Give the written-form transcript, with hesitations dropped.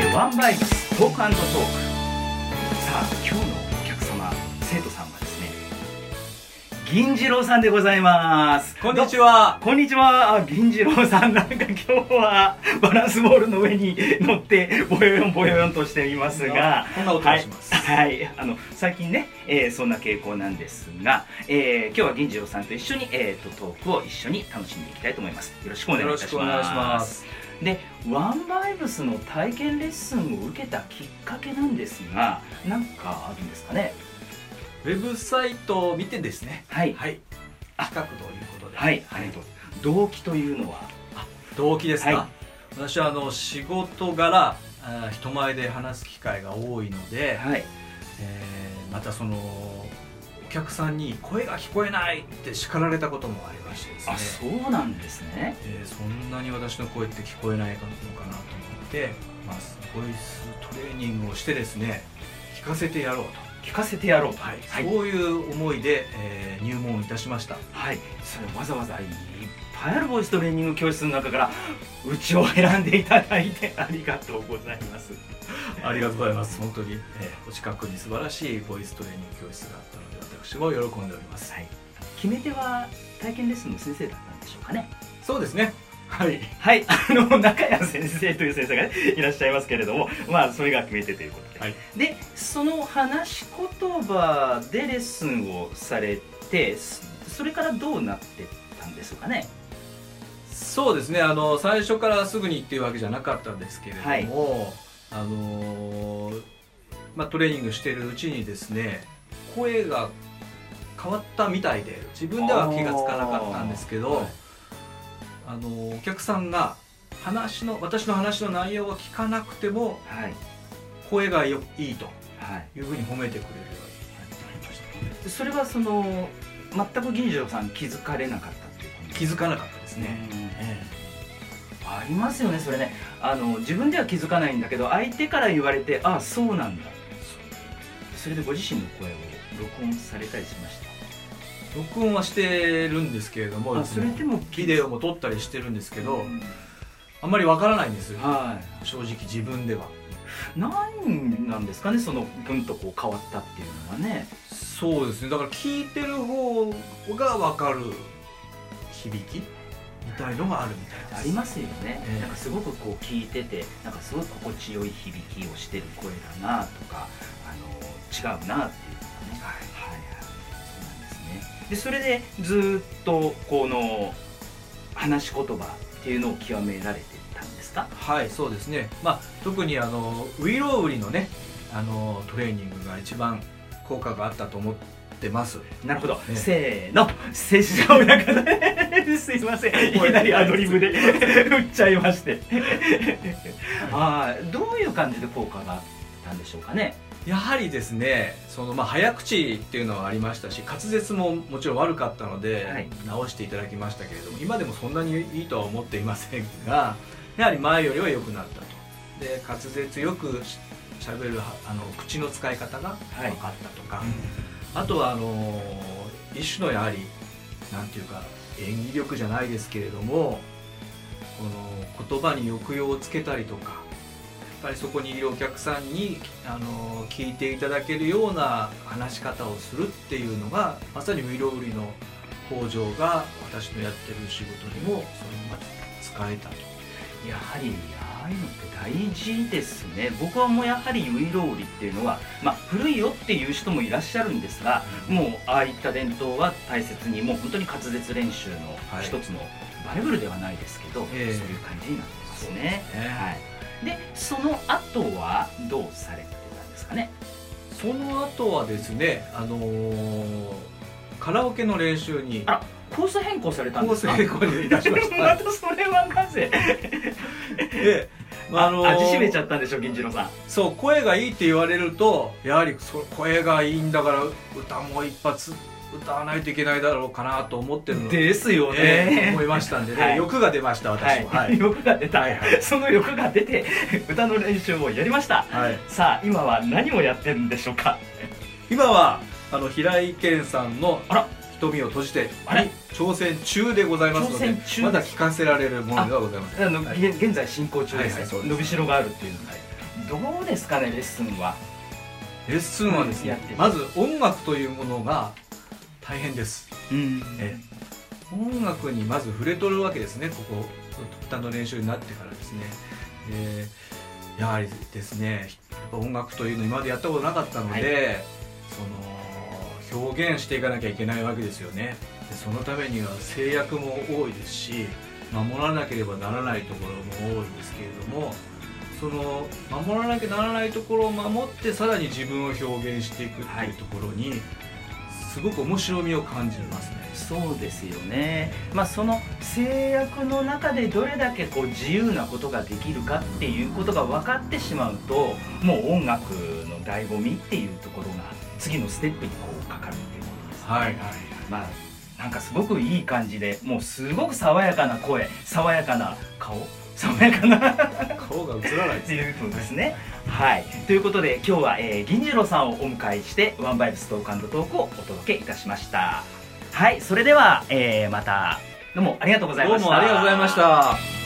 ワンバイブストーク&トーク。さあ今日のお客様、生徒さんはですね、銀次郎さんでございます。 こんにちは。 こんにちは。あ、銀次郎さん、なんか今日はバランスボールの上に乗ってボヨヨンボヨヨンとしていますが、 こんな音がします。 はい、最近ね、そんな傾向なんですが、今日は銀次郎さんと一緒に、トークを一緒に楽しんでいきたいと思います。よろしくお願いいたします。 よろしくお願いします。 で、ワンバイブスの体験レッスンを受けたきっかけなんですが、何かあるんですかね。 ウェブサイトを見てですね。 はい。 はい。企画ということで。 はい。動機というのは。 動機ですか。 はい、 私は仕事柄人前で話す機会が多いので、 はい。 またお客さんに声が聞こえないって叱られたこともありましてですね。 あ、そうなんですね。 そんなに私の声って聞こえないのかなと思って、ボイストレーニングをしてですね、聞かせてやろうと。はい、そういう思いで、入門いたしました。 はい。それわざわざいっぱいあるボイストレーニング教室の中からうちを選んでいただいてありがとうございます。 ありがとうございます。本当に、お近くに素晴らしいボイストレーニング教室があったので、私も喜んでおります。 はい。決め手は体験レッスンの先生だったんでしょうかね。 そうですね。はい、 はい、中谷先生という先生が、ね、いらっしゃいますけれども、それが決め手ということで、はい、でその話し言葉でレッスンをされて、それからどうなってたんですかね。 そうですね、最初からすぐにっていうわけじゃなかったんですけれども、はい、トレーニングしているうちにですね、声が変わったみたいで、自分では気がつかなかったんですけど、お客さんが私の話の内容を聞かなくても、はい、声がいいというふうに褒めてくれるようになりました。 それは全く銀次郎さん気づかれなかったっていうこと。 気づかなかったですね。 ありますよね、それね。自分では気づかないんだけど、相手から言われて、あ、そうなんだ。それでご自身の声を録音されたりしました。 録音はしてるんですけれども、 それでもビデオも撮ったりしてるんですけど、あんまりわからないんですよ、はい、正直自分では。 何なんですかね、ぐんと変わったっていうのはね。 そうですね、だから聞いてる方がわかる響きみたいのがあるみたいです。 ありますよね、なんかすごく聞いてて、なんかすごく心地よい響きをしてる声だなとか、違うなっていうのがね、でそれでずっとこの話し言葉っていうのを極められてたんですか。 はい、そうですね、特にウイロウリのねトレーニングが一番効果があったと思ってます。 なるほど、せーの、拙者親方ですいません、いきなりアドリブで打っちゃいましてどういう感じで効果があったんでしょうかね。 やはりですね、早口っていうのはありましたし、滑舌ももちろん悪かったので、はい、直していただきましたけれども、今でもそんなにいいとは思っていませんが、やはり前よりは良くなったと。で、滑舌よくしゃべる口の使い方が分かったとか、はい、あとは一種のやはりなんていうか演技力じゃないですけれども、この言葉に抑揚をつけたりとか、やっぱりそこにいるお客さんに聞いていただけるような話し方をするっていうのが、まさにウイロウリの向上が私のやってる仕事にもそのまま使えたと。 やはりああいうのって大事ですね。僕はもうやはりウイロウリっていうのは、古いよっていう人もいらっしゃるんですが、もうああいった伝統は大切に、もう本当に滑舌練習の一つのバイブルではないですけど、そういう感じになってますね。で、その後はどうされてたんですかね。 その後はですね、カラオケの練習に。 コース変更されたんですか。 コース変更にいたしましたまたそれはなぜ味しめちゃったんでしょう、銀次郎さん。 そう、声がいいって言われると、やはり声がいいんだから歌も一発歌わないといけないだろうかなと思ってるのですよね、 思いましたんでね、欲が出ました、私も。 欲が出た、その欲が出て歌の練習をやりました。さあ、今は何をやってるんでしょうか。 今は平井堅さんの瞳を閉じてに挑戦中でございますので、まだ聞かせられるものではございません。 現在進行中です。伸びしろがあるっていうので、 どうですかね、レッスンは。 レッスンはですね、まず音楽というものが大変です。音楽にまず触れとるわけですね。ここ歌の練習になってからですね。やはりですね、音楽というの今までやったことなかったので、その表現していかなきゃいけないわけですよね。でそのためには制約も多いですし、守らなければならないところも多いんですけれども、その守らなきゃならないところを守ってさらに自分を表現していくっていうところにすごく面白みを感じますね。 そうですよね。その制約の中でどれだけ自由なことができるかっていうことが分かってしまうと、もう音楽の醍醐味っていうところが次のステップにかかるっていうことですね。 はいはい。 なんかすごくいい感じで、もうすごく爽やかな声、爽やかな顔、爽やかな顔が映らないっていうことですね。はい、ということで今日は、銀次郎さんをお迎えしてワンバイブストーク&トークをお届けいたしました。はい、それでは、またどうもありがとうございました。 どうもありがとうございました。